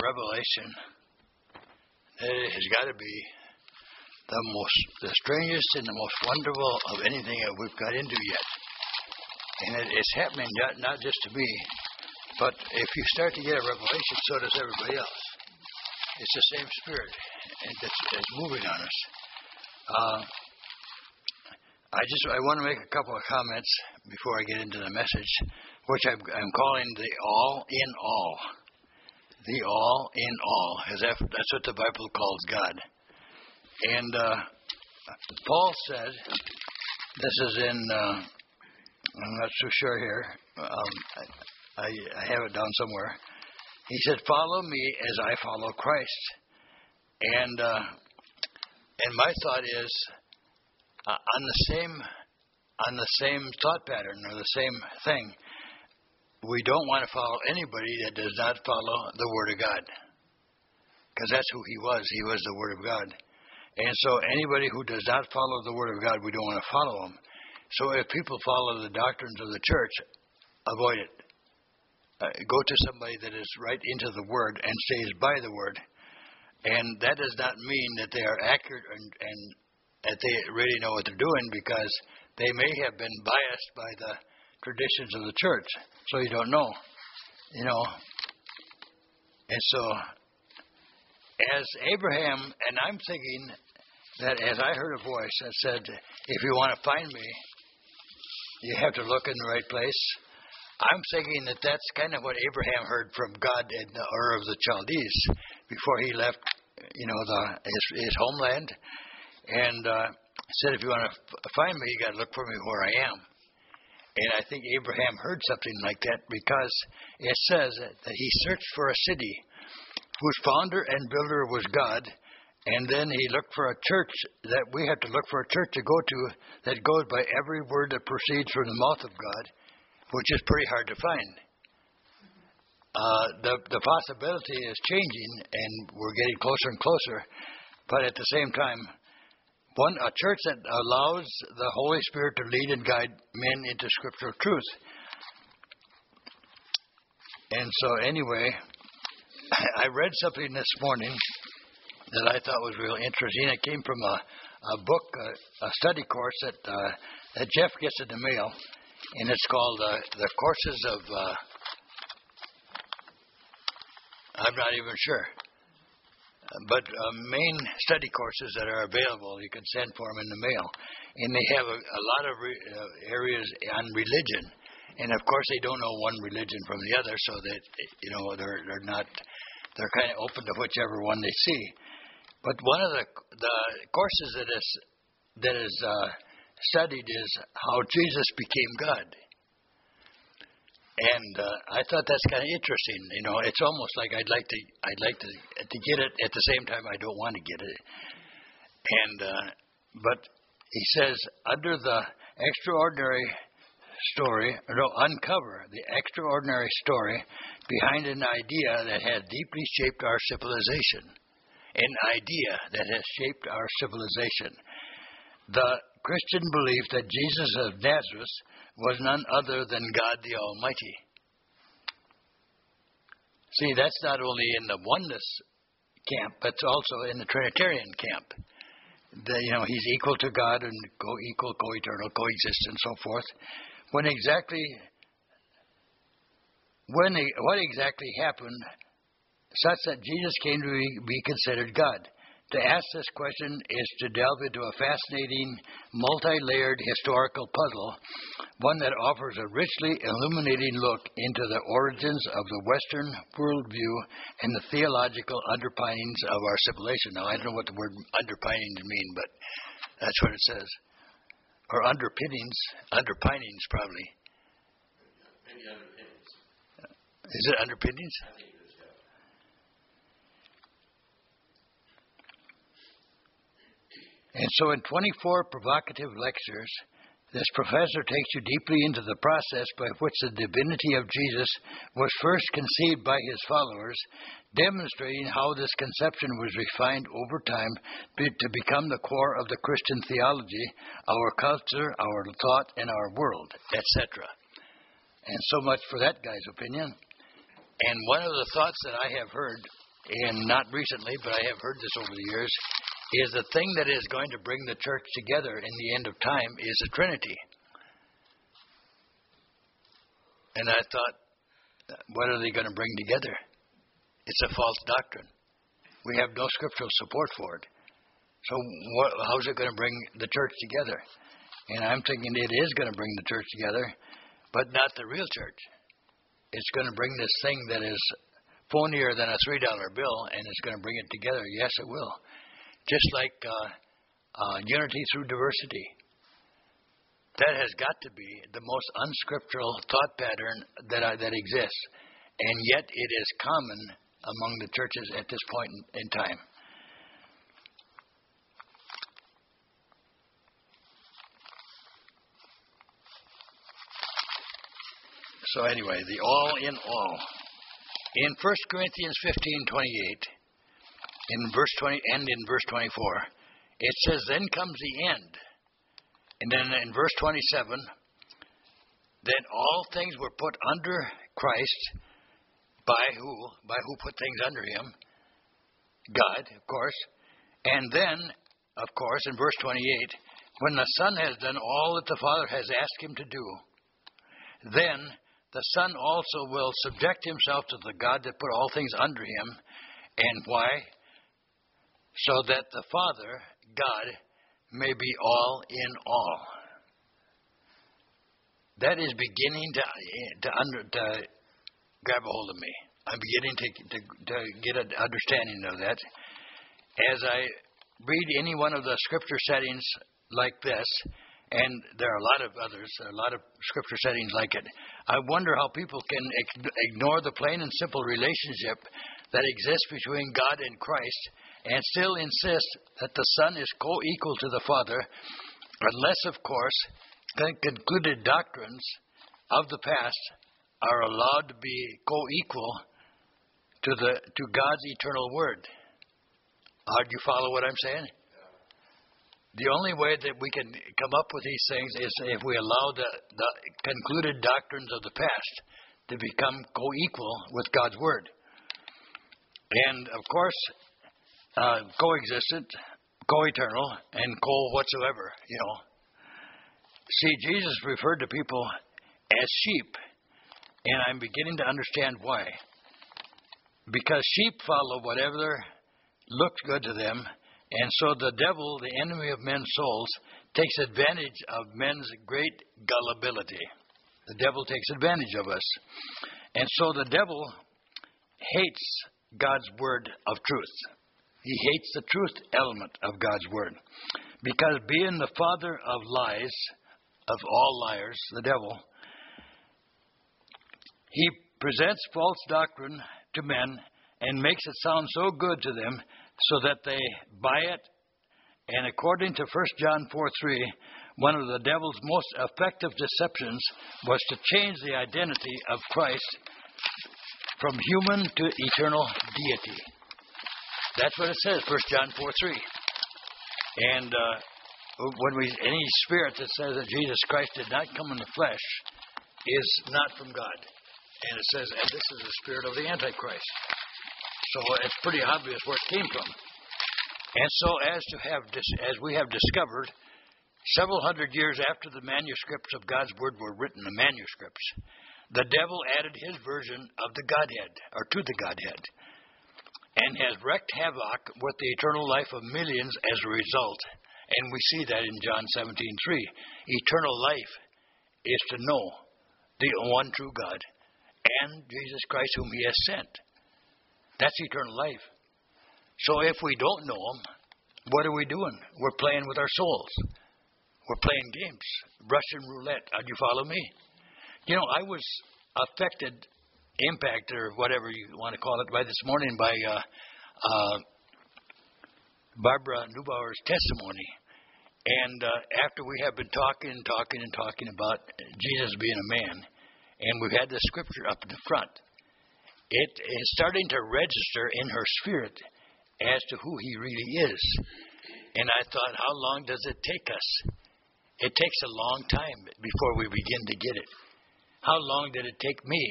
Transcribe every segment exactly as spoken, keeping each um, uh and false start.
revelation, it has got to be the most, the strangest and the most wonderful of anything that we've got into yet. And it, it's happening not, not just to me, but if you start to get a revelation, so does everybody else. It's the same spirit that's, that's moving on us. Uh, I just I want to make a couple of comments before I get into the message, which I'm, I'm calling the all in all. The all in all, as that, that's what the Bible calls God. And uh, Paul said, this is in, uh, I'm not so sure here, um, I, I have it down somewhere. He said, follow me as I follow Christ. And uh, and my thought is, uh, on the same on the same thought pattern or the same thing, we don't want to follow anybody that does not follow the Word of God. Because that's who he was. He was the Word of God. And so anybody who does not follow the Word of God, we don't want to follow them. So if people follow the doctrines of the church, avoid it. Uh, go to somebody that is right into the Word and stays by the Word. And that does not mean that they are accurate and, and that they really know what they're doing, because they may have been biased by the traditions of the church. So you don't know. You know. And so, as Abraham, and I'm thinking that as I heard a voice that said, if you want to find me, you have to look in the right place. I'm thinking that that's kind of what Abraham heard from God in the Ur of the Chaldees before he left, you know, the, his, his homeland, and uh, said, if you want to f- find me, you got to look for me where I am. And I think Abraham heard something like that, because it says that he searched for a city whose founder and builder was God, and then he looked for a church, that we have to look for a church to go to that goes by every word that proceeds from the mouth of God, which is pretty hard to find. Uh, the the possibility is changing, and we're getting closer and closer, but at the same time, one a church that allows the Holy Spirit to lead and guide men into scriptural truth. And so anyway, I read something this morning that I thought was real interesting. It came from a, a book, a, a study course that uh, that Jeff gets in the mail, and it's called uh, The Courses of, uh, I'm not even sure, but uh, main study courses that are available, you can send for them in the mail. And they have a, a lot of re, uh, areas on religion. And of course they don't know one religion from the other, so that, you know, they're, they're not, they're kind of open to whichever one they see. But one of the, the courses that is, that is uh, studied is how Jesus became God. And uh, I thought that's kind of interesting. You know, it's almost like I'd like to, I'd like to, to get it. At the same time, I don't want to get it. And uh, but he says, under the extraordinary story, no, uncover the extraordinary story behind an idea that has deeply shaped our civilization. An idea that has shaped our civilization. The Christian belief that Jesus of Nazareth was none other than God the Almighty. See, that's not only in the oneness camp, but it's also in the Trinitarian camp. The, you know, he's equal to God and co-equal, co-eternal, coexist, and so forth. When exactly, when he, what exactly happened, such that Jesus came to be, be considered God? To ask this question is to delve into a fascinating, multi-layered historical puzzle, one that offers a richly illuminating look into the origins of the Western worldview and the theological underpinnings of our civilization. Now, I don't know what the word underpinnings mean, but that's what it says. Or underpinnings, underpinnings probably. Maybe underpinnings. Is it underpinnings? I think it is, yeah. And so in twenty-four provocative lectures, this professor takes you deeply into the process by which the divinity of Jesus was first conceived by his followers, demonstrating how this conception was refined over time to become the core of the Christian theology, our culture, our thought, and our world, et cetera. And so much for that guy's opinion. And one of the thoughts that I have heard and not recently, but I have heard this over the years, is the thing that is going to bring the church together in the end of time is the Trinity. And I thought, what are they going to bring together? It's a false doctrine. We have no scriptural support for it. So what, how's it going to bring the church together? And I'm thinking it is going to bring the church together, but not the real church. It's going to bring this thing that is phonier than a three dollar bill, and it's going to bring it together. Yes, it will. Just like uh, uh, unity through diversity. That has got to be the most unscriptural thought pattern that uh, that exists, and yet it is common among the churches at this point in, in time. So anyway, the all in all. In First Corinthians fifteen twenty-eight, in verse twenty and in verse twenty-four, it says, "Then comes the end." And then in verse twenty-seven, "Then all things were put under Christ." By who? By who put things under him? God, of course. And then, of course, in verse twenty-eight, "When the Son has done all that the Father has asked him to do, then the Son also will subject himself to the God that put all things under him." And why? "So that the Father, God, may be all in all." That is beginning to to, under, to grab a hold of me. I'm beginning to, to to get an understanding of that. As I read any one of the scripture settings like this, and there are a lot of others, there are a lot of scripture settings like it, I wonder how people can ignore the plain and simple relationship that exists between God and Christ and still insist that the Son is co-equal to the Father, unless, of course, the concluded doctrines of the past are allowed to be co-equal to the to God's eternal Word. Uh, do you follow what I'm saying? The only way that we can come up with these things is if we allow the, the concluded doctrines of the past to become co-equal with God's Word. And, of course, uh, co-existent, co-eternal, and co-whatsoever, you know. See, Jesus referred to people as sheep, and I'm beginning to understand why. Because sheep follow whatever looks good to them, and so the devil, the enemy of men's souls, takes advantage of men's great gullibility. The devil takes advantage of us. And so the devil hates God's word of truth. He hates the truth element of God's word. Because being the father of lies, of all liars, the devil, he presents false doctrine to men and makes it sound so good to them so that they buy it. And according to First John four three, one of the devil's most effective deceptions was to change the identity of Christ from human to eternal deity. That's what it says, First John four three. And uh, when we any spirit that says that Jesus Christ did not come in the flesh is not from God. And it says, and this is the spirit of the Antichrist. So it's pretty obvious where it came from. And so as to have as we have discovered, several hundred years after the manuscripts of God's Word were written, the manuscripts, the devil added his version of the Godhead, or to the Godhead, and has wreaked havoc with the eternal life of millions as a result. And we see that in John seventeen three. Eternal life is to know the one true God and Jesus Christ whom he has sent. That's eternal life. So if we don't know him, what are we doing? We're playing with our souls. We're playing games, Russian roulette. Do you follow me? You know, I was affected, impacted, or whatever you want to call it, by this morning by uh, uh, Barbara Neubauer's testimony. And uh, after we have been talking and talking and talking about Jesus being a man, and we've had the scripture up in the front, it is starting to register in her spirit as to who he really is. And I thought, how long does it take us? It takes a long time before we begin to get it. How long did it take me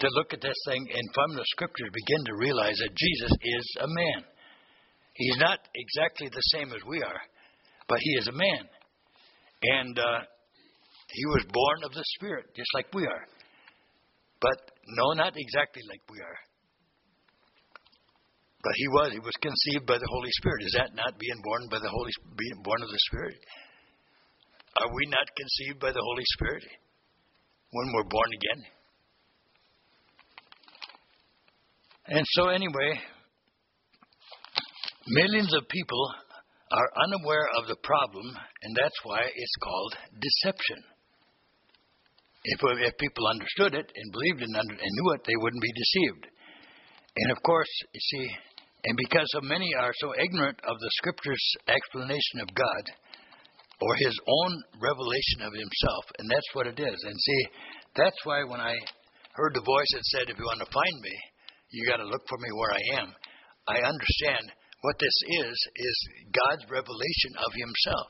to look at this thing and from the Scriptures begin to realize that Jesus is a man. He's not exactly the same as we are, but he is a man. And uh, he was born of the Spirit, just like we are. But no, not exactly like we are. But he was. He was conceived by the Holy Spirit. Is that not being born by the Holy, being born of the Spirit? Are we not conceived by the Holy Spirit when we're born again? And so anyway, millions of people are unaware of the problem, and that's why it's called deception. If, if people understood it and believed it and, under, and knew it, they wouldn't be deceived. And of course, you see, and because so many are so ignorant of the Scripture's explanation of God or his own revelation of himself, and that's what it is. And see, that's why when I heard the voice that said, if you want to find me, you got to look for me where I am, I understand what this is, is God's revelation of himself.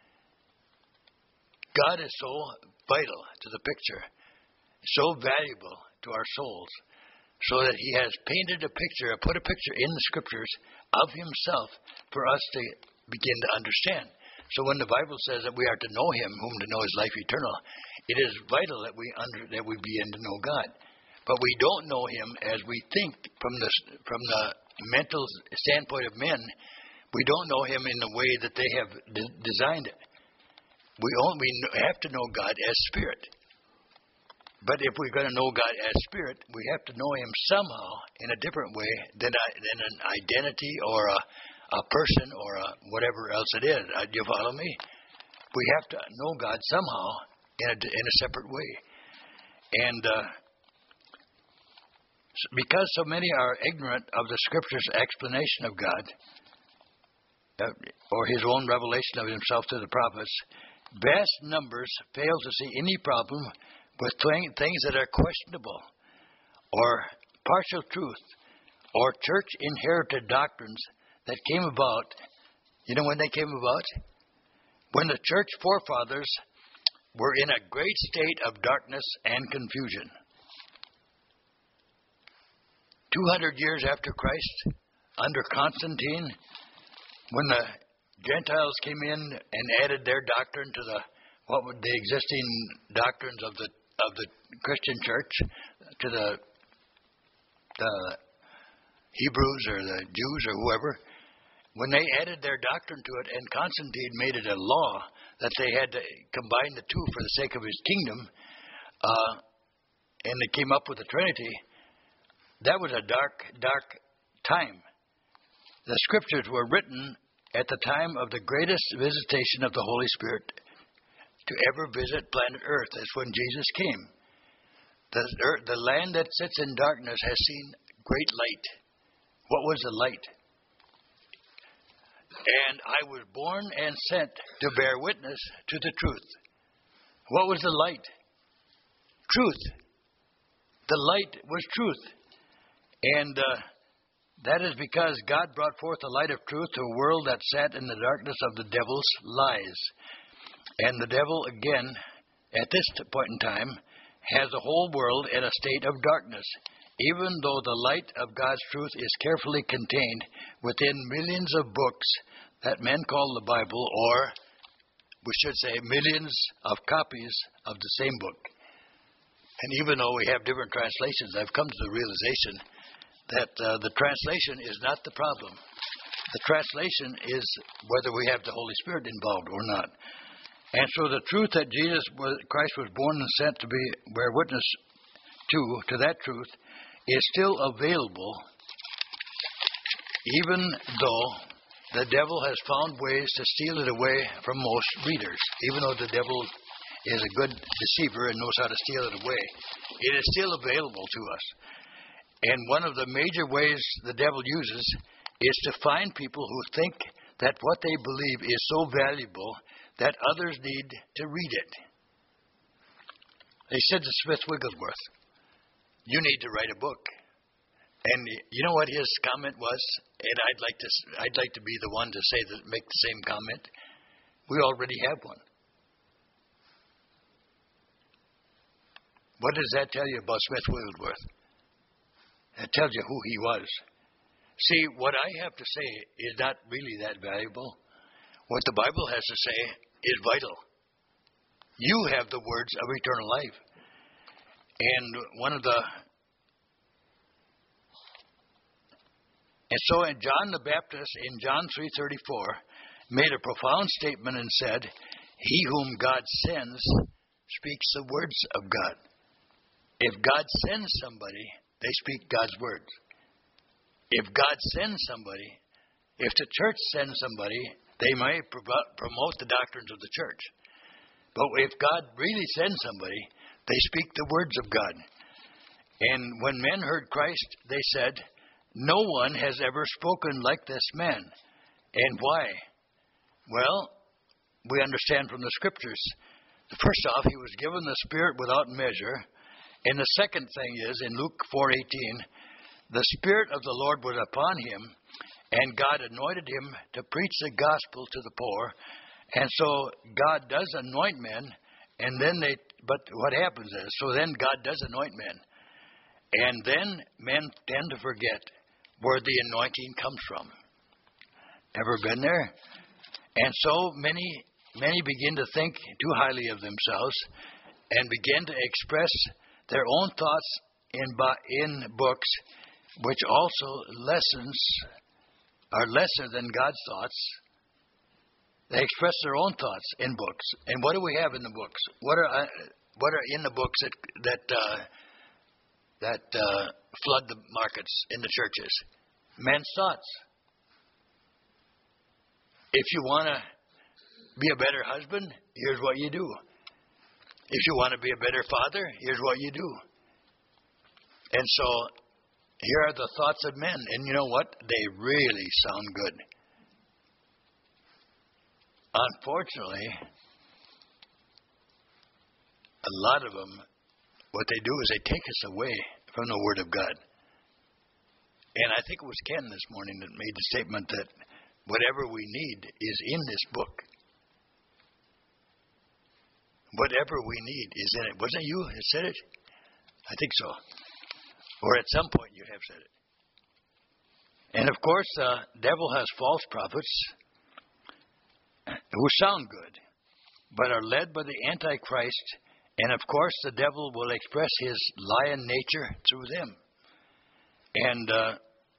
God is so vital to the picture, so valuable to our souls, so that he has painted a picture, put a picture in the Scriptures of himself for us to begin to understand. So when the Bible says that we are to know him, whom to know is life eternal, it is vital that we under, that we begin to know God. But we don't know him as we think from the from the mental standpoint of men. We don't know him in the way that they have de- designed it. We only have to know God as Spirit. But if we're going to know God as Spirit, we have to know him somehow in a different way than, a, than an identity or a, a person or a whatever else it is. Uh, do you follow me? We have to know God somehow in a, in a separate way. And uh, because so many are ignorant of the Scripture's explanation of God uh, or his own revelation of himself to the prophets, vast numbers fail to see any problem with things that are questionable or partial truth or church-inherited doctrines that came about. You know when they came about? When the church forefathers were in a great state of darkness and confusion. two hundred years after Christ, under Constantine, when the Gentiles came in and added their doctrine to the what would the existing doctrines of the of the Christian church, to the the Hebrews or the Jews or whoever, when they added their doctrine to it, and Constantine made it a law that they had to combine the two for the sake of his kingdom, uh, and they came up with the Trinity. That was a dark, dark time. The Scriptures were written at the time of the greatest visitation of the Holy Spirit to ever visit planet Earth. That's when Jesus came. The, earth, the land that sits in darkness has seen great light. What was the light? And I was born and sent to bear witness to the truth. What was the light? Truth. The light was truth. And uh, that is because God brought forth the light of truth to a world that sat in the darkness of the devil's lies. And the devil, again, at this point in time, has the whole world in a state of darkness, even though the light of God's truth is carefully contained within millions of books that men call the Bible, or we should say millions of copies of the same book. And even though we have different translations, I've come to the realization that uh, the translation is not the problem. The translation is whether we have the Holy Spirit involved or not. And so the truth that Jesus was, Christ was born and sent to be bear witness to, to that truth, is still available, even though the devil has found ways to steal it away from most readers. Even though the devil is a good deceiver and knows how to steal it away, it is still available to us. And one of the major ways the devil uses is to find people who think that what they believe is so valuable that others need to read it. They said to Smith Wigglesworth, "You need to write a book." And you know what his comment was? And I'd like to, I'd like to be the one to say that, make the same comment. We already have one. What does that tell you about Smith Wigglesworth? That tells you who he was. See, what I have to say is not really that valuable. What the Bible has to say is vital. You have the words of eternal life. And one of the... And so in John the Baptist, in John three thirty-four, made a profound statement and said, he whom God sends speaks the words of God. If God sends somebody, they speak God's words. If God sends somebody, if the church sends somebody, they may promote the doctrines of the church. But if God really sends somebody, they speak the words of God. And when men heard Christ, they said, no one has ever spoken like this man. And why? Well, we understand from the Scriptures. First off, he was given the Spirit without measure. And the second thing is, in Luke four eighteen, the Spirit of the Lord was upon him, and God anointed him to preach the gospel to the poor. And so God does anoint men, and then they, but what happens is, so then God does anoint men. And then men tend to forget where the anointing comes from. Ever been there? And so many, many begin to think too highly of themselves and begin to express their own thoughts in, in books, which also lessons are lesser than God's thoughts. They express their own thoughts in books. And what do we have in the books? What are uh, what are in the books that that uh, that uh, flood the markets in the churches? Men's thoughts. If you want to be a better husband, here's what you do. If you want to be a better father, here's what you do. And so here are the thoughts of men. And you know what? They really sound good. Unfortunately, a lot of them, what they do is they take us away from the Word of God. And I think it was Ken this morning that made the statement that whatever we need is in this book. Whatever we need is in it. Wasn't it you that said it? I think so. Or at some point you have said it. And of course, the uh, devil has false prophets who sound good, but are led by the Antichrist. And of course, the devil will express his lion nature through them. And uh,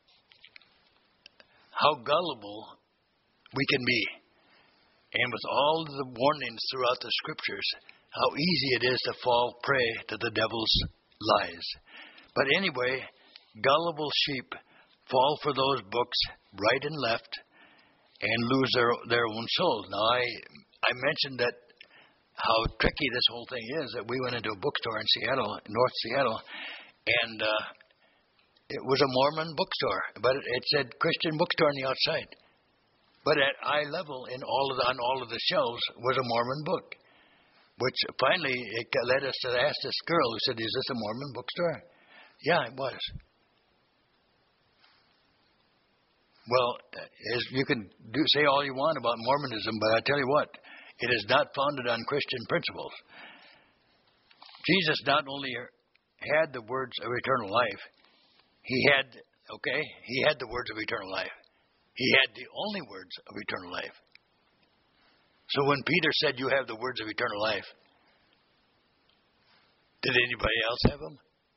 how gullible we can be. And with all the warnings throughout the Scriptures, how easy it is to fall prey to the devil's lies. But anyway, gullible sheep fall for those books right and left and lose their their own souls. Now, I I mentioned that how tricky this whole thing is, that we went into a bookstore in Seattle, North Seattle, and uh, it was a Mormon bookstore, but it, it said Christian bookstore on the outside. But at eye level, in all of the, on all of the shelves, was a Mormon book, which finally it led us to ask this girl who said, "Is this a Mormon bookstore?" Yeah, it was. Well, as you can do, say all you want about Mormonism, but I tell you what, it is not founded on Christian principles. Jesus not only had the words of eternal life, he had, okay, he had the words of eternal life. He had the only words of eternal life. So when Peter said, "You have the words of eternal life," did anybody else have them?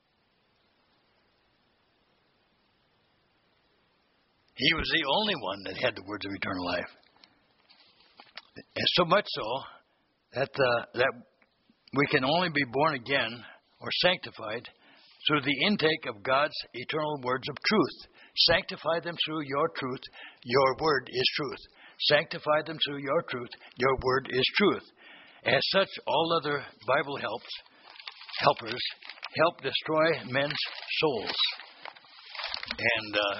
He was the only one that had the words of eternal life. And so much so that uh, that we can only be born again or sanctified through the intake of God's eternal words of truth. Sanctify them through your truth. Your word is truth. Sanctify them through your truth. Your word is truth. As such, all other Bible helps, helpers help destroy men's souls. And uh,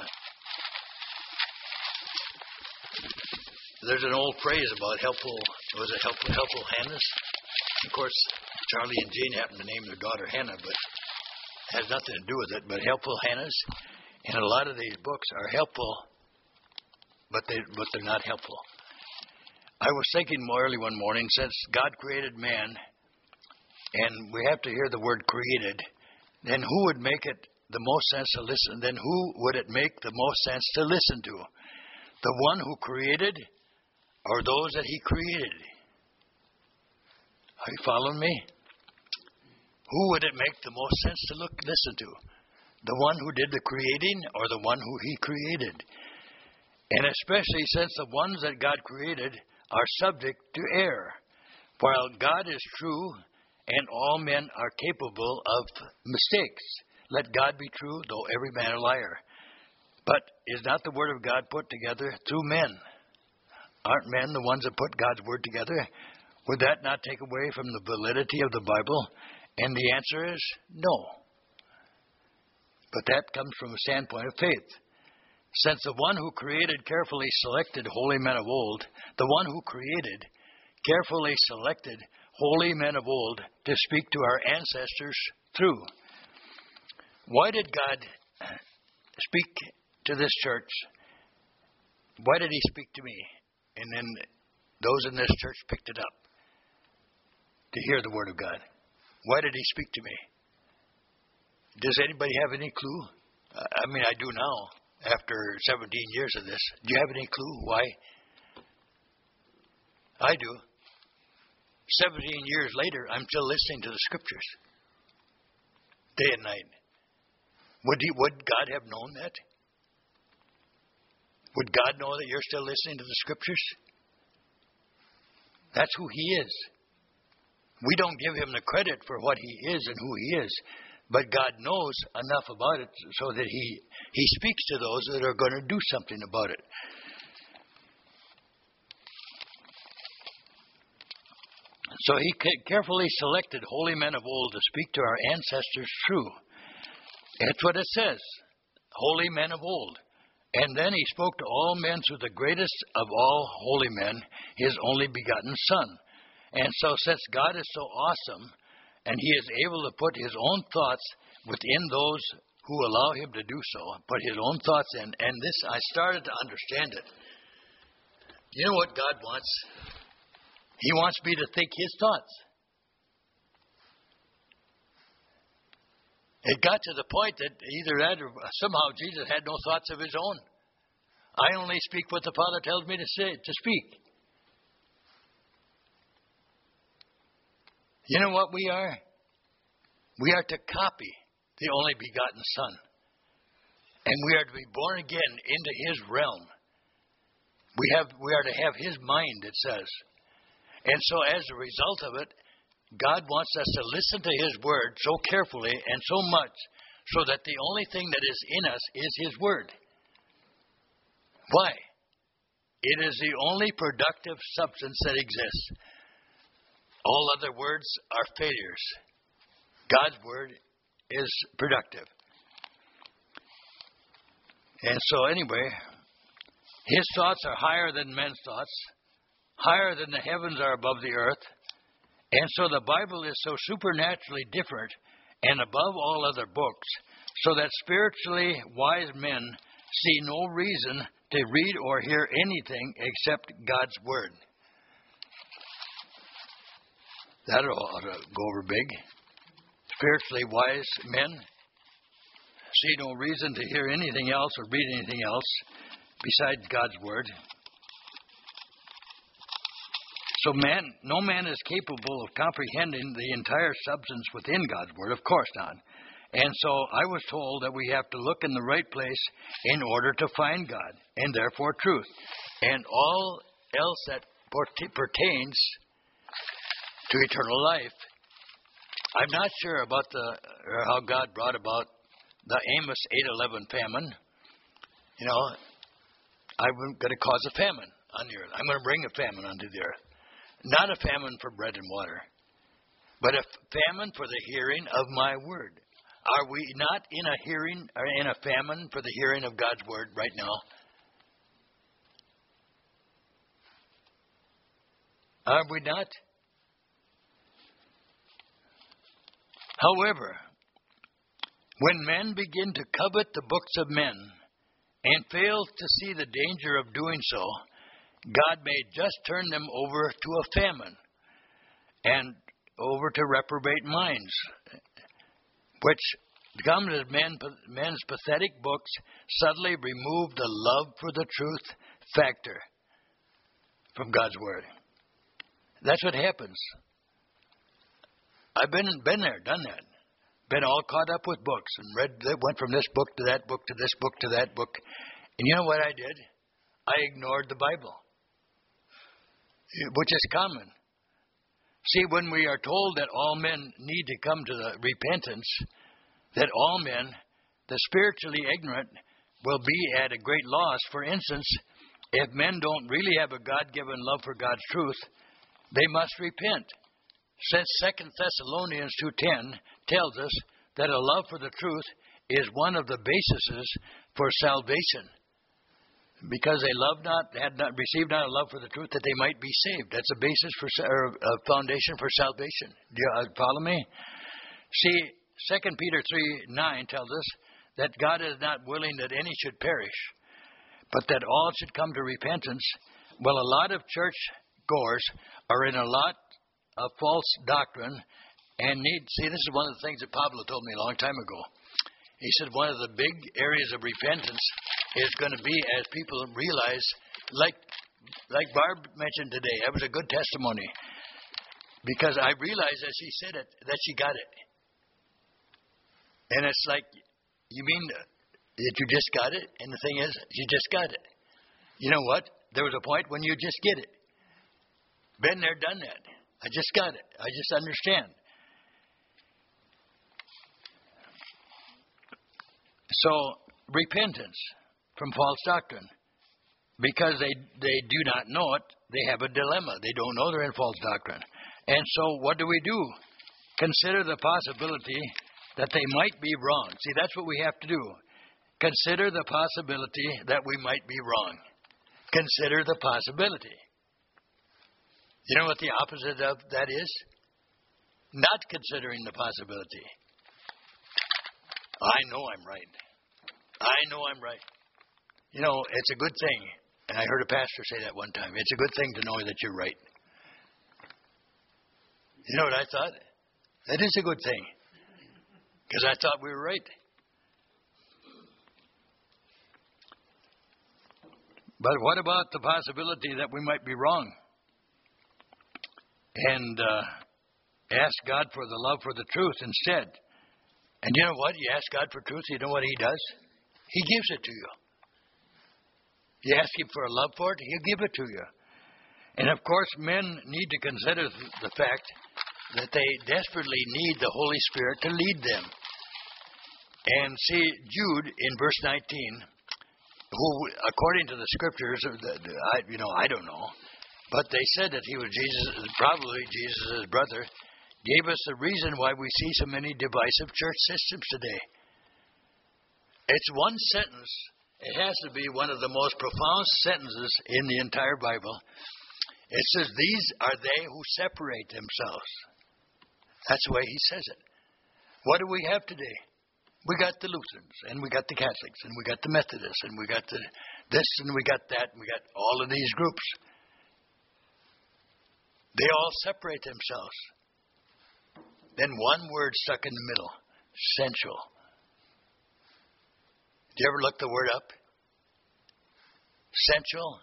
there's an old phrase about helpful, was it helpful, helpful Hannahs? Of course, Charlie and Jane happen to name their daughter Hannah, but it has nothing to do with it. But helpful Hannahs. And a lot of these books are helpful, but, they, but they're not helpful. I was thinking more early one morning, since God created man, and we have to hear the word created, then who would make it the most sense to listen, then who would it make the most sense to listen to? The one who created or those that he created? Are you following me? Who would it make the most sense to look listen to? The one who did the creating or the one who he created? And especially since the ones that God created are subject to error. While God is true and all men are capable of mistakes. Let God be true, though every man a liar. But is not the word of God put together through men? Aren't men the ones that put God's word together? Would that not take away from the validity of the Bible? And the answer is no. But that comes from a standpoint of faith. Since the one who created carefully selected holy men of old, the one who created carefully selected holy men of old to speak to our ancestors through. Why did God speak to this church? Why did he speak to me? And then those in this church picked it up to hear the word of God. Why did he speak to me? Does anybody have any clue? I mean, I do now, after seventeen years of this. Do you have any clue why? I do. seventeen years later, I'm still listening to the scriptures. Day and night. Would he, would God have known that? Would God know that you're still listening to the scriptures? That's who he is. We don't give him the credit for what he is and who he is. But God knows enough about it so that he, he speaks to those that are going to do something about it. So he carefully selected holy men of old to speak to our ancestors through. That's what it says. Holy men of old. And then he spoke to all men through the greatest of all holy men, his only begotten Son. And so since God is so awesome, and he is able to put his own thoughts within those who allow him to do so, put his own thoughts in, and this, I started to understand it. You know what God wants? He wants me to think his thoughts. It got to the point that either that or somehow Jesus had no thoughts of his own. I only speak what the Father tells me to say, to speak. You know what we are? We are to copy the only begotten Son. And we are to be born again into his realm. We have we are to have his mind, it says. And so as a result of it, God wants us to listen to his word so carefully and so much so that the only thing that is in us is his word. Why? It is the only productive substance that exists. All other words are failures. God's word is productive. And so anyway, his thoughts are higher than men's thoughts, higher than the heavens are above the earth. And so the Bible is so supernaturally different and above all other books, so that spiritually wise men see no reason to read or hear anything except God's word. That ought to go over big. Spiritually wise men see no reason to hear anything else or read anything else besides God's word. So man, no man is capable of comprehending the entire substance within God's word. Of course not. And so I was told that we have to look in the right place in order to find God, and therefore truth. And all else that pertains to eternal life. I'm not sure about the or how God brought about the Amos eight eleven famine. You know, I'm going to cause a famine on the earth. I'm going to bring a famine onto the earth. Not a famine for bread and water, but a famine for the hearing of my word. Are we not in a hearing or in a famine for the hearing of God's word right now? Are we not? However, when men begin to covet the books of men and fail to see the danger of doing so, God may just turn them over to a famine and over to reprobate minds, which comes as men, men's pathetic books subtly remove the love for the truth factor from God's Word. That's what happens. I've been been there, done that. Been all caught up with books and read, went from this book to that book to this book to that book. And you know what I did? I ignored the Bible, which is common. See, when we are told that all men need to come to the repentance, that all men, the spiritually ignorant, will be at a great loss. For instance, if men don't really have a God-given love for God's truth, they must repent. Since Second Thessalonians two ten tells us that a love for the truth is one of the bases for salvation. Because they loved not, had not received not a love for the truth, that they might be saved. That's a basis for, or a foundation for salvation. Do you uh, follow me? See, Second Peter three nine tells us that God is not willing that any should perish, but that all should come to repentance. Well, a lot of church goers are in a lot of false doctrine and need. See, this is one of the things that Pablo told me a long time ago. He said one of the big areas of repentance is going to be as people realize, like like Barb mentioned today, that was a good testimony, because I realized as she said it that she got it. And it's like, you mean that you just got it? And the thing is, you just got it. You know what? There was a point when you just get it. Been there, done that. I just got it. I just understand. So, repentance from false doctrine. Because they, they do not know it, they have a dilemma. They don't know they're in false doctrine. And so, what do we do? Consider the possibility that they might be wrong. See, that's what we have to do. Consider the possibility that we might be wrong. Consider the possibility. You know what the opposite of that is? Not considering the possibility. I know I'm right. I know I'm right. You know, it's a good thing, and I heard a pastor say that one time, it's a good thing to know that you're right. You know what I thought? That is a good thing, because I thought we were right. But what about the possibility that we might be wrong? And uh, ask God for the love for the truth instead. And you know what? You ask God for truth, you know what He does? He gives it to you. You ask Him for a love for it, He'll give it to you. And of course, men need to consider the fact that they desperately need the Holy Spirit to lead them. And see, Jude in verse nineteen, who, according to the scriptures, I, you know, I don't know, but they said that he was Jesus, probably Jesus' brother, gave us the reason why we see so many divisive church systems today. It's one sentence. It has to be one of the most profound sentences in the entire Bible. It says, these are they who separate themselves. That's the way he says it. What do we have today? We got the Lutherans, and we got the Catholics, and we got the Methodists, and we got the this, and we got that, and we got all of these groups. They all separate themselves. Then one word stuck in the middle, sensual. Did you ever look the word up? Sensual.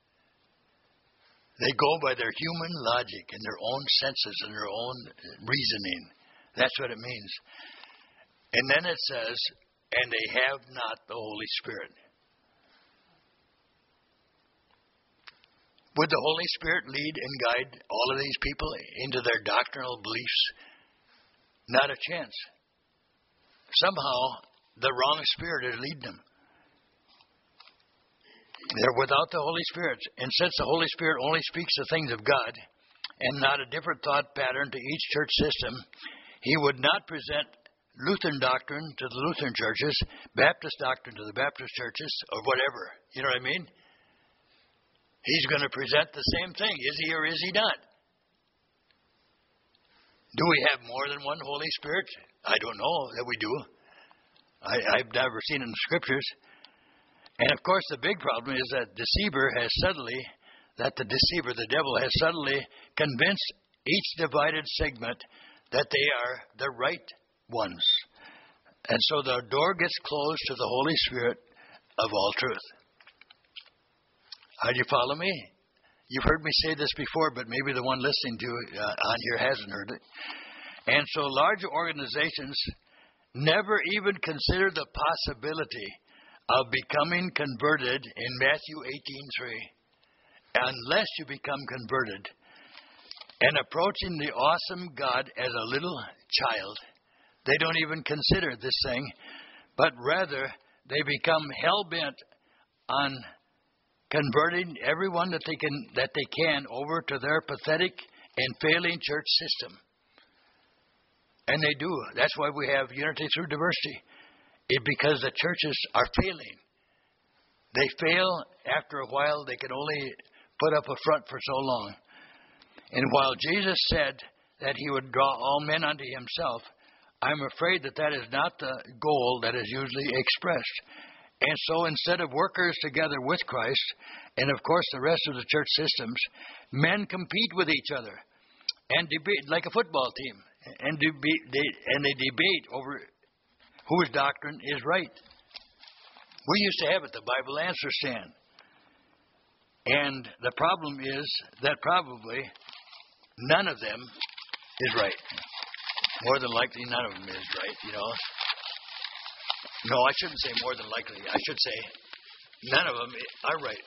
They go by their human logic and their own senses and their own reasoning. That's what it means. And then it says, and they have not the Holy Spirit. Would the Holy Spirit lead and guide all of these people into their doctrinal beliefs? Not a chance. Somehow, the wrong spirit is leading them. They're without the Holy Spirit. And since the Holy Spirit only speaks the things of God and not a different thought pattern to each church system, He would not present Lutheran doctrine to the Lutheran churches, Baptist doctrine to the Baptist churches, or whatever. You know what I mean? He's going to present the same thing. Is He or is He not? Do we have more than one Holy Spirit? I don't know that we do. I, I've never seen it in the Scriptures. And of course, the big problem is that deceiver has subtly, that the deceiver, the devil, has subtly convinced each divided segment that they are the right ones. And so the door gets closed to the Holy Spirit of all truth. How do you follow me? You've heard me say this before, but maybe the one listening to it uh, on here hasn't heard it. And so large organizations never even consider the possibility of becoming converted in Matthew eighteen three, unless you become converted and approaching the awesome God as a little child. They don't even consider this thing, but rather they become hell-bent on converting everyone that they can that they can over to their pathetic and failing church system. And they do. That's why we have unity through diversity. It because the churches are failing. They fail after a while. They can only put up a front for so long. And while Jesus said that he would draw all men unto himself, I'm afraid that that is not the goal that is usually expressed. And so instead of workers together with Christ, and of course the rest of the church systems, men compete with each other and debate like a football team, and debate, they, and they debate over whose doctrine is right. We used to have it, the Bible answer stand. And the problem is that probably none of them is right. More than likely, none of them is right, you know. No, I shouldn't say more than likely. I should say none of them are right.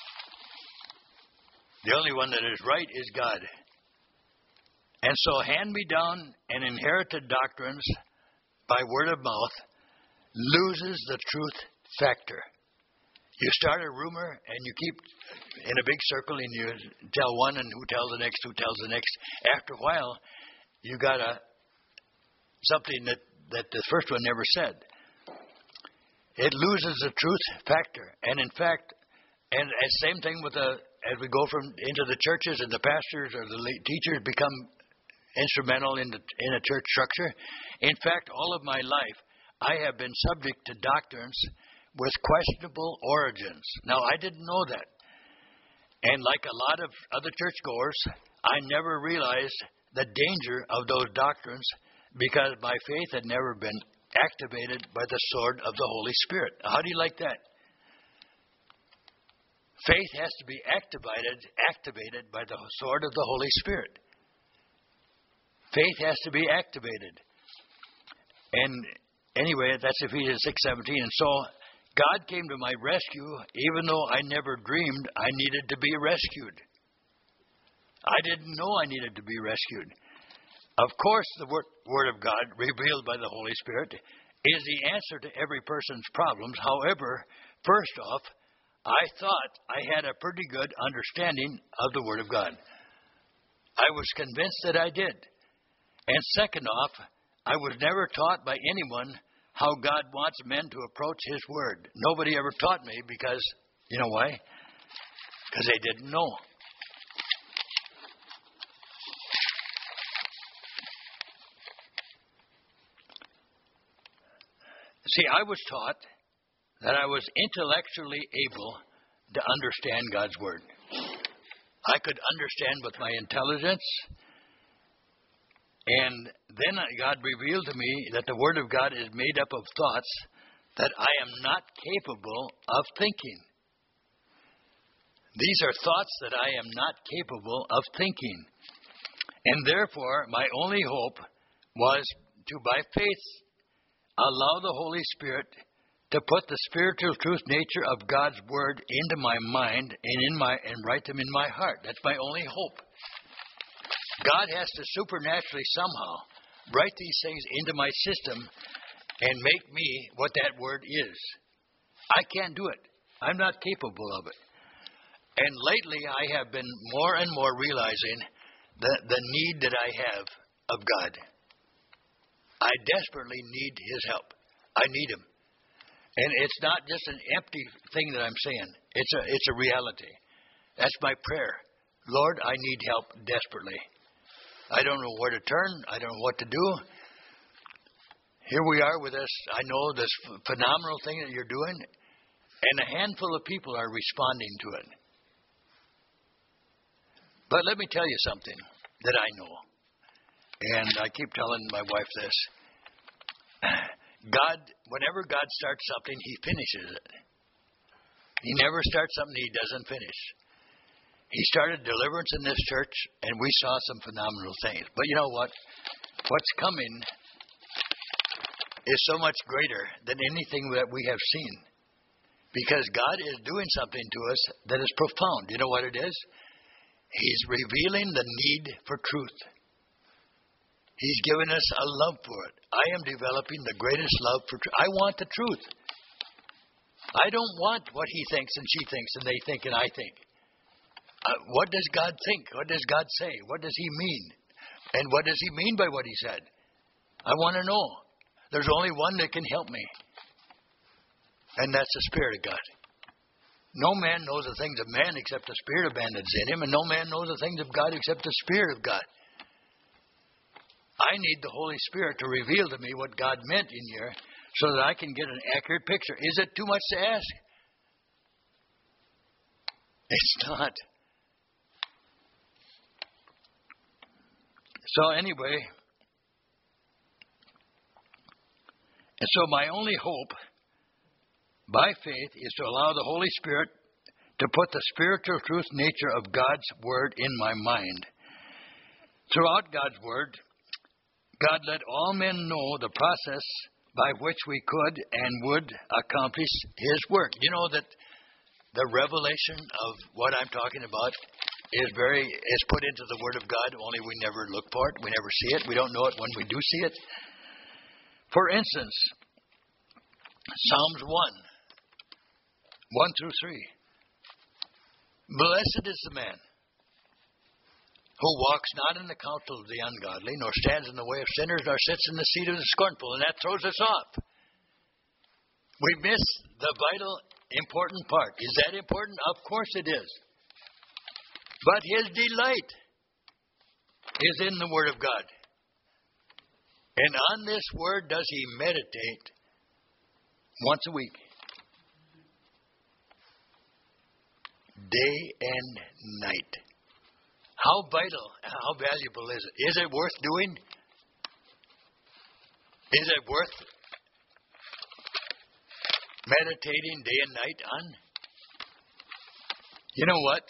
The only one that is right is God. And so hand-me-down and inherited doctrines by word of mouth loses the truth factor. You start a rumor and you keep in a big circle and you tell one and who tells the next, who tells the next. After a while, you got a something that, that the first one never said. It loses the truth factor. And in fact, and same thing with the, as we go from into the churches and the pastors or the teachers become instrumental in the in a church structure. In fact, all of my life, I have been subject to doctrines with questionable origins. Now, I didn't know that. And like a lot of other churchgoers, I never realized the danger of those doctrines because my faith had never been activated by the sword of the Holy Spirit. How do you like that? Faith has to be activated, activated by the sword of the Holy Spirit. Faith has to be activated. And anyway, that's Ephesians six seventeen. And so God came to my rescue, even though I never dreamed I needed to be rescued. I didn't know I needed to be rescued. Of course, the word, word of God, revealed by the Holy Spirit, is the answer to every person's problems. However, first off, I thought I had a pretty good understanding of the Word of God. I was convinced that I did. And second off, I was never taught by anyone how God wants men to approach His Word. Nobody ever taught me because, you know why? Because they didn't know. See, I was taught that I was intellectually able to understand God's Word. I could understand with my intelligence. And then God revealed to me that the Word of God is made up of thoughts that I am not capable of thinking. These are thoughts that I am not capable of thinking. And therefore, my only hope was to, by faith, allow the Holy Spirit to put the spiritual truth nature of God's Word into my mind and in my and write them in my heart. That's my only hope. God has to supernaturally somehow write these things into my system and make me what that Word is. I can't do it. I'm not capable of it. And lately I have been more and more realizing the, the need that I have of God. I desperately need His help. I need Him. And it's not just an empty thing that I'm saying. It's a it's a reality. That's my prayer. Lord, I need help desperately. I don't know where to turn. I don't know what to do. Here we are with this, I know, this phenomenal thing that you're doing, and a handful of people are responding to it. But let me tell you something that I know. And I keep telling my wife this. God, whenever God starts something, He finishes it. He never starts something He doesn't finish. He started deliverance in this church, and we saw some phenomenal things. But you know what? What's coming is so much greater than anything that we have seen. Because God is doing something to us that is profound. You know what it is? He's revealing the need for truth. He's given us a love for it. I am developing the greatest love for truth. I want the truth. I don't want what he thinks and she thinks and they think and I think. Uh, what does God think? What does God say? What does he mean? And what does he mean by what he said? I want to know. There's only one that can help me. And that's the Spirit of God. No man knows the things of man except the Spirit of man that's in him, and no man knows the things of God except the Spirit of God. I need the Holy Spirit to reveal to me what God meant in here so that I can get an accurate picture. Is it too much to ask? It's not. So anyway, and so my only hope by faith is to allow the Holy Spirit to put the spiritual truth nature of God's Word in my mind. Throughout God's Word, God let all men know the process by which we could and would accomplish His work. You know that the revelation of what I'm talking about is very is put into the Word of God, only we never look for it, we never see it, we don't know it when we do see it. For instance, Psalms one, one through three. Blessed is the man who walks not in the counsel of the ungodly, nor stands in the way of sinners, nor sits in the seat of the scornful. And that throws us off. We miss the vital, important part. Is that important? Of course it is. But his delight is in the Word of God. And on this Word does he meditate once a week. Day and night. How vital, how valuable is it? Is it worth doing? Is it worth meditating day and night on? You know what?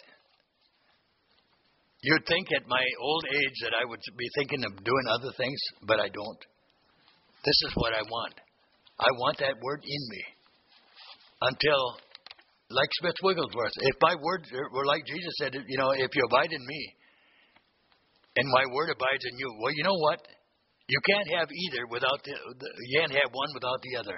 You'd think at my old age that I would be thinking of doing other things, but I don't. This is what I want. I want that Word in me. Until, like Smith Wigglesworth, if my words were like Jesus said, you know, if you abide in me, and my Word abides in you, well, you know what? You can't have either without the, the you can't have one without the other.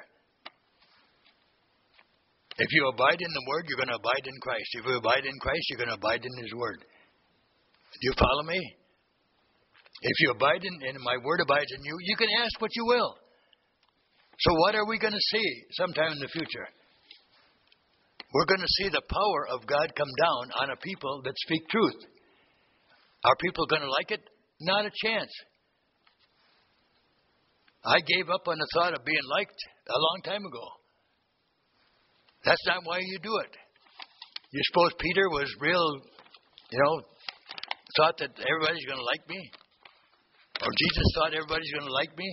If you abide in the Word, you're going to abide in Christ. If you abide in Christ, you're going to abide in His Word. Do you follow me? If you abide in, and my Word abides in you, you can ask what you will. So what are we going to see sometime in the future? We're going to see the power of God come down on a people that speak truth. Are people going to like it? Not a chance. I gave up on the thought of being liked a long time ago. That's not why you do it. You suppose Peter was real, you know, thought that everybody's going to like me? Or Jesus thought everybody's going to like me?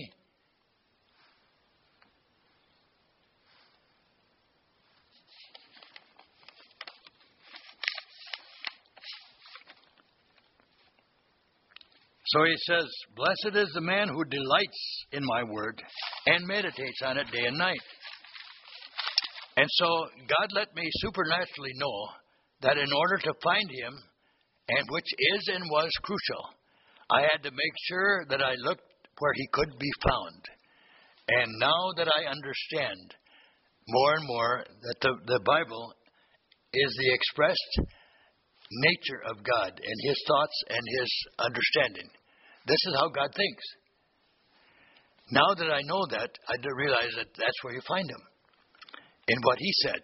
So he says, blessed is the man who delights in my word and meditates on it day and night. And so God let me supernaturally know that in order to find him, and which is and was crucial, I had to make sure that I looked where he could be found. And now that I understand more and more that the, the Bible is the expressed nature of God and his thoughts and his understanding. This is how God thinks. Now that I know that, I realize that that's where you find him. In what he said.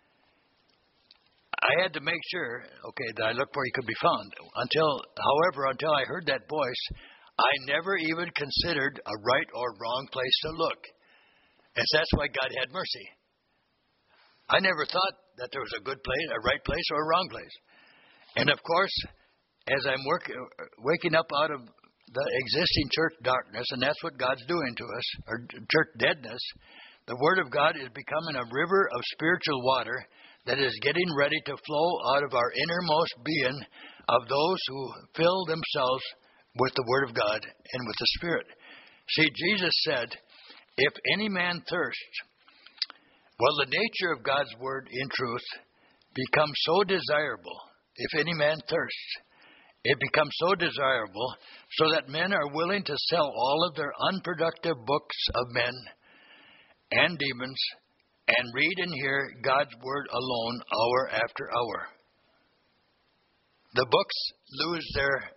I had to make sure, okay, that I looked where he could be found. Until, however, until I heard that voice, I never even considered a right or wrong place to look. And that's why God had mercy. I never thought that there was a good place, a right place, or a wrong place. And of course, as I'm work, waking up out of the existing church darkness, and that's what God's doing to us, or church deadness, the Word of God is becoming a river of spiritual water that is getting ready to flow out of our innermost being of those who fill themselves with the Word of God and with the Spirit. See, Jesus said, if any man thirst, well, the nature of God's Word in truth becomes so desirable. If any man thirsts, it becomes so desirable so that men are willing to sell all of their unproductive books of men and demons and read and hear God's Word alone hour after hour. The books lose their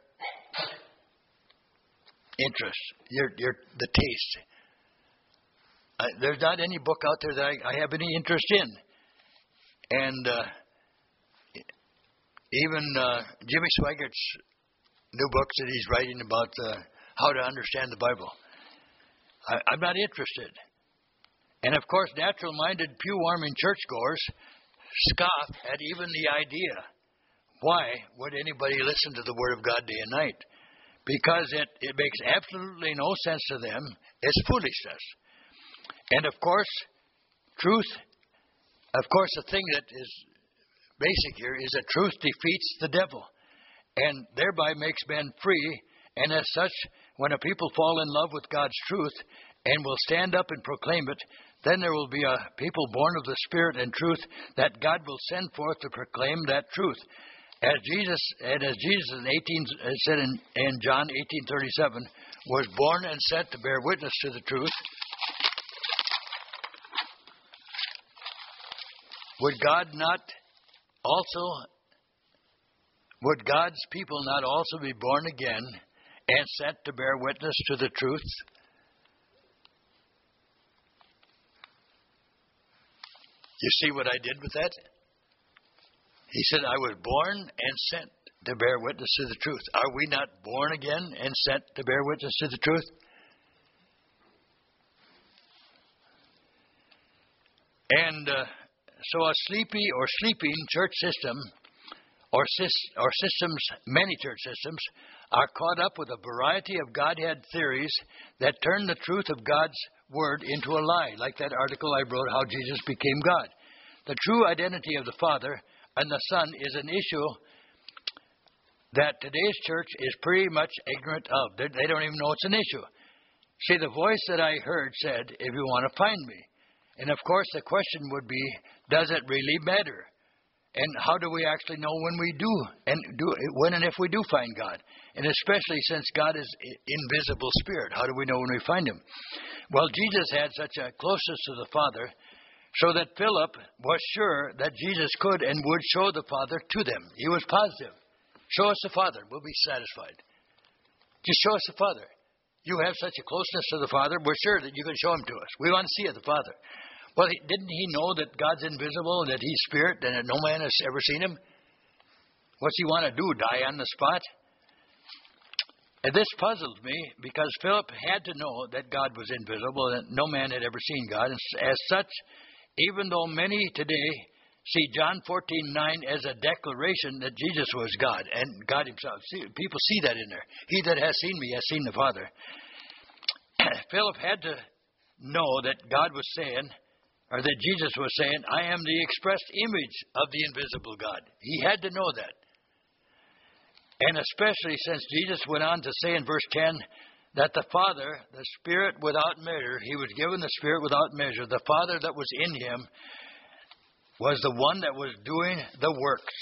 interest, your, your, the taste. Uh, there's not any book out there that I, I have any interest in. And uh, even uh, Jimmy Swiggert's new books that he's writing about uh, how to understand the Bible, I, I'm not interested. And of course, natural-minded, pew-warming churchgoers scoff at even the idea. Why would anybody listen to the Word of God day and night? Because it, it makes absolutely no sense to them. It's foolishness. And of course, truth, of course, the thing that is basic here is that truth defeats the devil and thereby makes men free. And as such, when a people fall in love with God's truth and will stand up and proclaim it, then there will be a people born of the Spirit and truth that God will send forth to proclaim that truth. As Jesus, and as Jesus in eighteen said in, in John eighteen thirty-seven, was born and sent to bear witness to the truth, would God not also, would God's people not also be born again and sent to bear witness to the truth? You see what I did with that? He said, I was born and sent to bear witness to the truth. Are we not born again and sent to bear witness to the truth? And uh, so a sleepy or sleeping church system, or, sy- or systems, many church systems, are caught up with a variety of Godhead theories that turn the truth of God's Word into a lie, like that article I wrote, How Jesus Became God. The true identity of the Father and the Son is an issue that today's church is pretty much ignorant of. They, they don't even know it's an issue. See, the voice that I heard said, if you want to find me. And of course the question would be, does it really matter? And how do we actually know when we do, and do when and if we do find God? And especially since God is invisible spirit, how do we know when we find Him? Well, Jesus had such a closeness to the Father, so that Philip was sure that Jesus could and would show the Father to them. He was positive. Show us the Father, we'll be satisfied. Just show us the Father. You have such a closeness to the Father, we're sure that you can show Him to us. We want to see the Father. Well, he, didn't he know that God's invisible and that He's Spirit and that no man has ever seen Him? What's He want to do, die on the spot? And this puzzled me because Philip had to know that God was invisible and that no man had ever seen God. And as such, even though many today see John fourteen nine as a declaration that Jesus was God and God Himself. See, people see that in there. He that has seen me has seen the Father. Philip had to know that God was saying, or that Jesus was saying, I am the expressed image of the invisible God. He had to know that. And especially since Jesus went on to say in verse ten, that the Father, the Spirit without measure, He was given the Spirit without measure. The Father that was in Him was the one that was doing the works.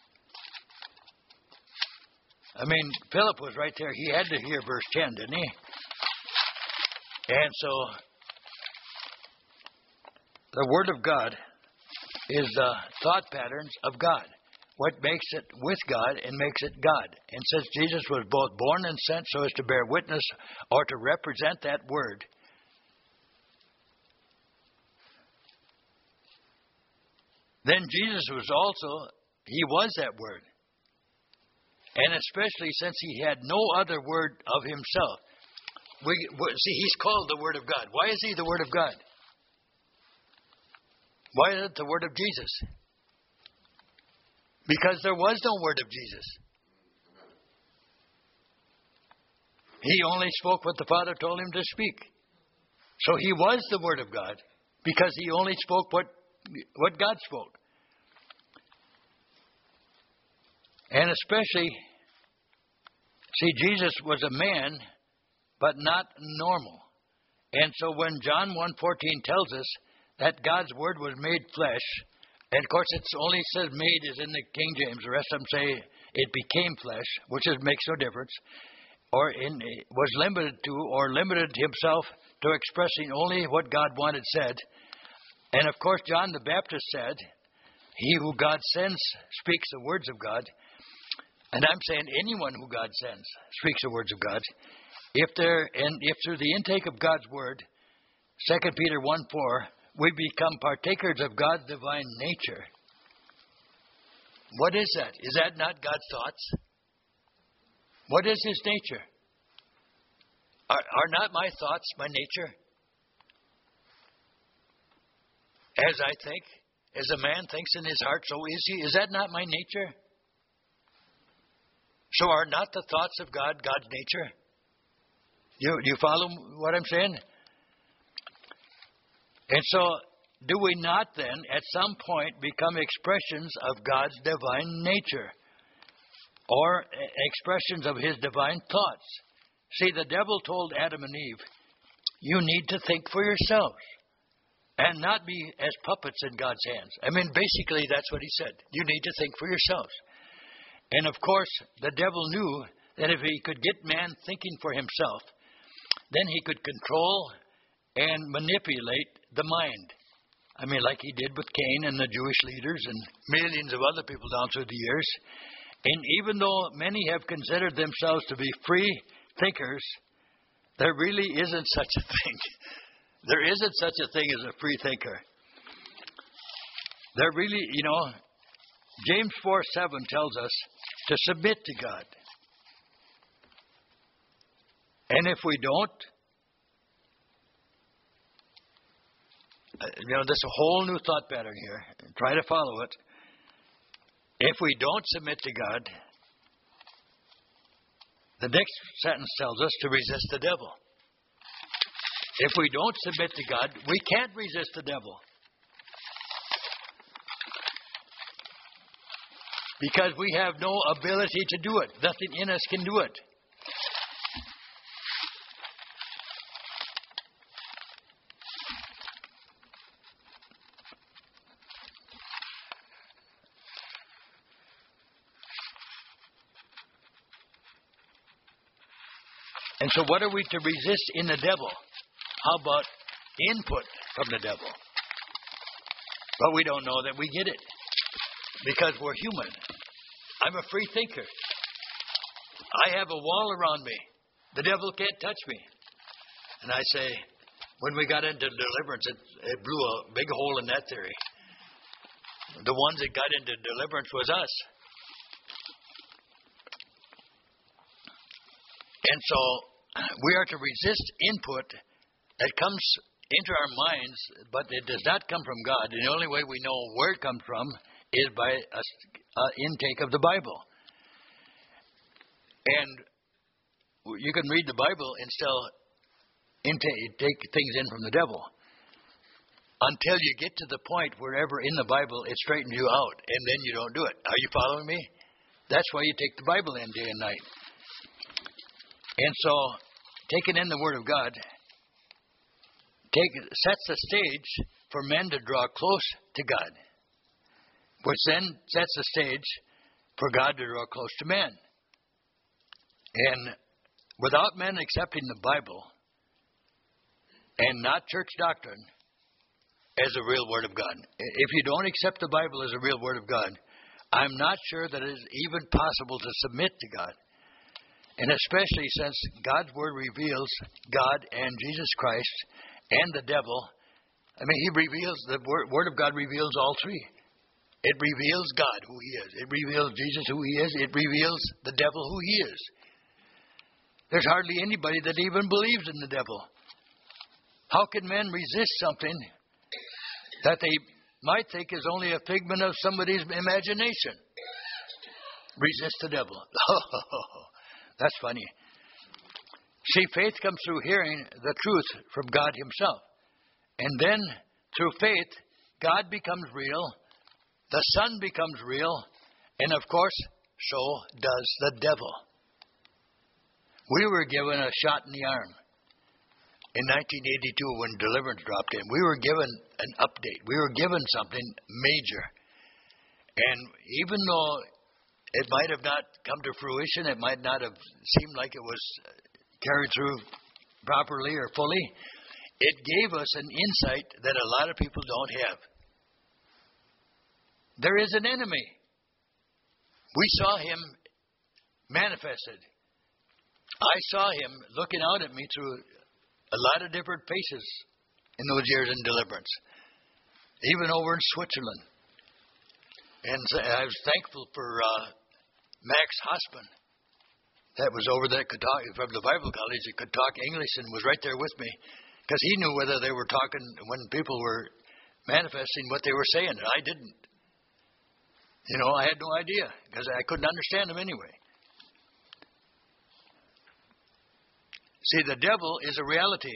I mean, Philip was right there. He had to hear verse ten, didn't he? And so, the Word of God is the thought patterns of God. What makes it with God and makes it God. And since Jesus was both born and sent so as to bear witness or to represent that Word, then Jesus was also, He was that Word. And especially since He had no other Word of Himself. We, see, He's called the Word of God. Why is He the Word of God? Why isn't it the Word of Jesus? Because there was no Word of Jesus. He only spoke what the Father told him to speak. So he was the Word of God because he only spoke what, what God spoke. And especially, see, Jesus was a man, but not normal. And so when John one fourteen tells us that God's Word was made flesh, and of course it's only says made is in the King James. The rest of them say it became flesh, which is, makes no difference. Or in, was limited to, or limited himself to expressing only what God wanted said. And of course, John the Baptist said, he who God sends speaks the words of God. And I'm saying anyone who God sends speaks the words of God. If there, and if through the intake of God's word, Second Peter one four, we become partakers of God's divine nature. What is that? Is that not God's thoughts? What is his nature? Are, are not my thoughts my nature? As I think, as a man thinks in his heart, so is he. Is that not my nature? So are not the thoughts of God God's nature? You, you follow what I'm saying? And so, do we not then, at some point, become expressions of God's divine nature? Or expressions of his divine thoughts? See, the devil told Adam and Eve, you need to think for yourselves and not be as puppets in God's hands. I mean, basically, that's what he said. You need to think for yourselves. And of course, the devil knew that if he could get man thinking for himself, then he could control and manipulate the mind. I mean, like he did with Cain and the Jewish leaders and millions of other people down through the years. And even though many have considered themselves to be free thinkers, there really isn't such a thing. There isn't such a thing as a free thinker. There really, you know, James four seven tells us to submit to God. And if we don't, you know, there's a whole new thought pattern here. Try to follow it. If we don't submit to God, the next sentence tells us to resist the devil. If we don't submit to God, we can't resist the devil. Because we have no ability to do it. Nothing in us can do it. And so what are we to resist in the devil? How about input from the devil? But we don't know that we get it because we're human. I'm a free thinker. I have a wall around me. The devil can't touch me. And I say, when we got into deliverance, it, it blew a big hole in that theory. The ones that got into deliverance was us. And so we are to resist input that comes into our minds, but it does not come from God. And the only way we know where it comes from is by a, a intake of the Bible. And you can read the Bible and still intake take things in from the devil until you get to the point wherever in the Bible it straightens you out, and then you don't do it. Are you following me? That's why you take the Bible in day and night. And so, taking in the Word of God take, sets the stage for men to draw close to God, which then sets the stage for God to draw close to men. And without men accepting the Bible and not church doctrine as a real Word of God, if you don't accept the Bible as a real Word of God, I'm not sure that it is even possible to submit to God. And especially since God's Word reveals God and Jesus Christ and the devil. I mean, He reveals, the Word, Word of God reveals all three. It reveals God, who He is. It reveals Jesus, who He is. It reveals the devil, who he is. There's hardly anybody that even believes in the devil. How can men resist something that they might think is only a figment of somebody's imagination? Resist the devil. That's funny. See, faith comes through hearing the truth from God Himself. And then, through faith, God becomes real, the Son becomes real, and of course, so does the devil. We were given a shot in the arm in nineteen eighty-two when deliverance dropped in. We were given an update. We were given something major. And even though it might have not come to fruition, it might not have seemed like it was carried through properly or fully, it gave us an insight that a lot of people don't have. There is an enemy. We saw him manifested. I saw him looking out at me through a lot of different faces in those years in deliverance, even over in Switzerland. And I was thankful for uh, Max Hosman, that was over there, could talk, from the Bible College, that could talk English and was right there with me, because he knew whether they were talking when people were manifesting what they were saying, and I didn't. You know, I had no idea, because I couldn't understand them anyway. See, the devil is a reality.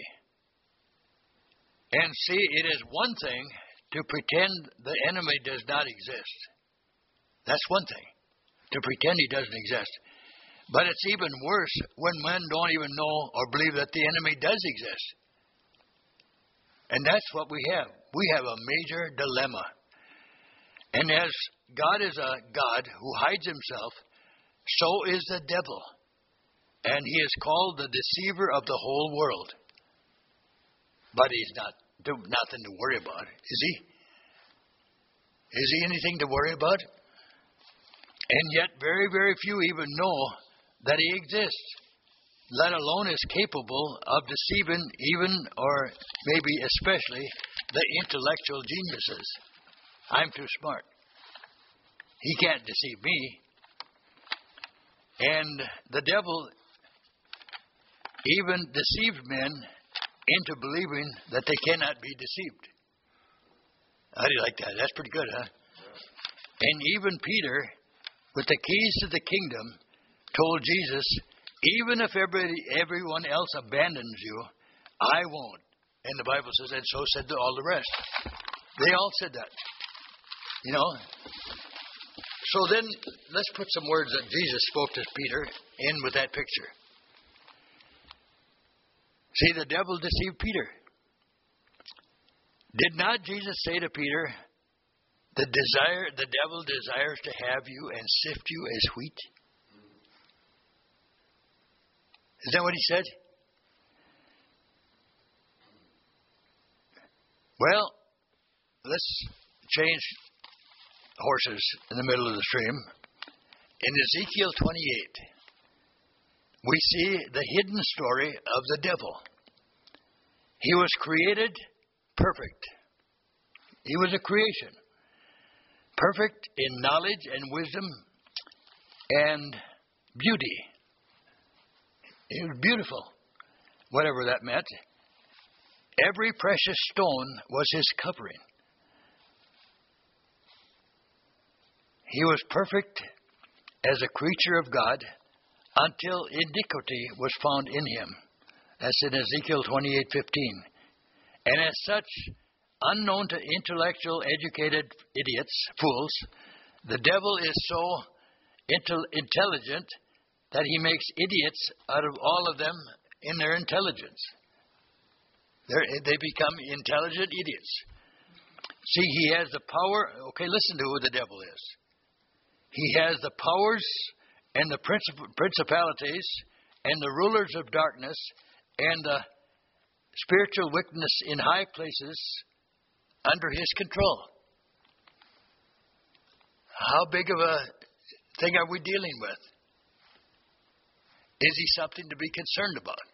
And see, it is one thing to pretend the enemy does not exist. That's one thing, to pretend he doesn't exist. But it's even worse when men don't even know or believe that the enemy does exist. And that's what we have. We have a major dilemma. And as God is a God who hides himself, so is the devil. And he is called the deceiver of the whole world. But he's not nothing to worry about, is he? Is he anything to worry about? And yet very, very few even know that he exists, let alone is capable of deceiving even, or maybe especially, the intellectual geniuses. I'm too smart. He can't deceive me. And the devil even deceived men into believing that they cannot be deceived. How do you like that? That's pretty good, huh? And even Peter, with the keys to the kingdom, told Jesus, even if everybody, everyone else abandons you, I won't. And the Bible says, and so said all the rest. They all said that. You know? So then, let's put some words that Jesus spoke to Peter in with that picture. See, the devil deceived Peter. Did not Jesus say to Peter, the desire, the devil desires to have you and sift you as wheat? Is that what he said? Well, let's change horses in the middle of the stream. In Ezekiel twenty-eight, we see the hidden story of the devil. He was created perfect. He was a creation. Perfect in knowledge and wisdom and beauty. He was beautiful, whatever that meant. Every precious stone was his covering. He was perfect as a creature of God until iniquity was found in him. That's in Ezekiel twenty-eight fifteen. And as such, unknown to intellectual, educated idiots, fools, the devil is so intel- intelligent that he makes idiots out of all of them in their intelligence. They're, they become intelligent idiots. See, he has the power. Okay, listen to who the devil is. He has the powers and the princip- principalities and the rulers of darkness and the spiritual wickedness in high places under his control. How big of a thing are we dealing with? Is he something to be concerned about?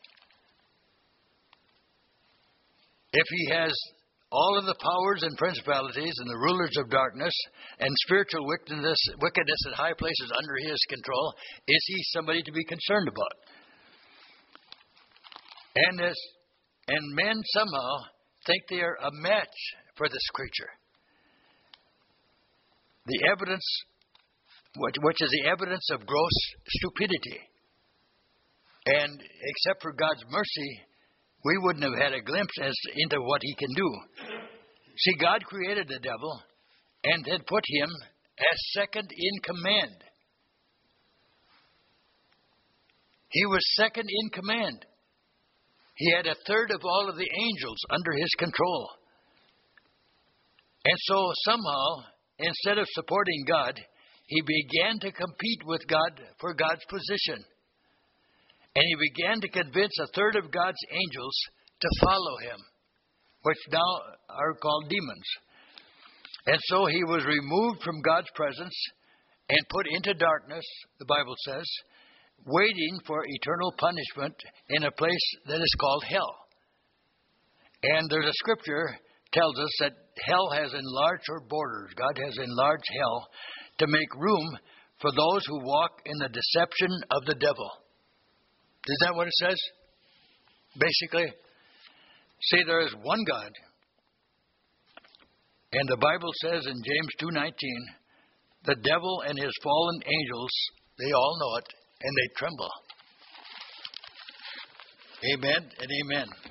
If he has all of the powers and principalities and the rulers of darkness and spiritual wickedness, wickedness in high places under his control, is he somebody to be concerned about? And this, and men somehow think they are a match for this creature. The evidence, which is the evidence of gross stupidity. And except for God's mercy, we wouldn't have had a glimpse as into what he can do. See, God created the devil and had put him as second in command. He was second in command. He had a third of all of the angels under his control. And so somehow, instead of supporting God, he began to compete with God for God's position. And he began to convince a third of God's angels to follow him, which now are called demons. And so he was removed from God's presence and put into darkness, the Bible says, waiting for eternal punishment in a place that is called hell. And there's a scripture tells us that hell has enlarged her borders. God has enlarged hell to make room for those who walk in the deception of the devil. Is that what it says? Basically, see, there is one God. And the Bible says in James two nineteen, the devil and his fallen angels, they all know it, and they tremble. Amen and amen.